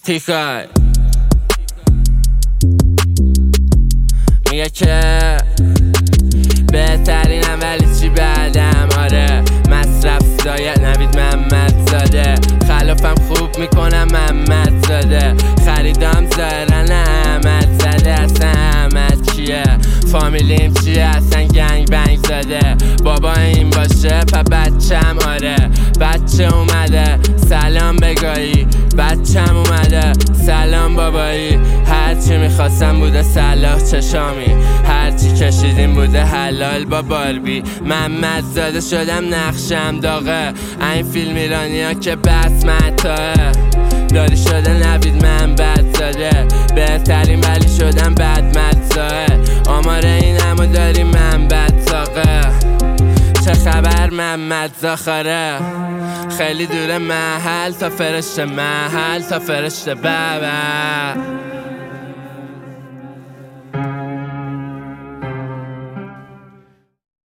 تیکای میگه که بهترینم ولی چی بعدم. آره مصرف زاید نوید محمد زاده، خلافم خوب میکنم محمد زاده، خریدم ظاهرن احمد زده. اصلا احمد کیه؟ فامیلیم چیه؟ اصلا گنگ بنگ زاده. بابا این باشه پا بچم. آره بچه اومده سلام بگایی، بچم اومده سلام بابایی. هرچی میخواستم بوده صلاح چشامی، هرچی کشیدیم بوده حلال با باربی. محمد زاده شدم نقشم داغه، این فیلم ایرانی ها که بس متاه. داری شده نوید من بد زاده، بهترین ولی شدم بد مدزاه. آمار این همو داری من بد ساقه. چه خبر محمد زاخاره؟ خیلی دوره محل تا فرشته، محل تا فرشته بابا.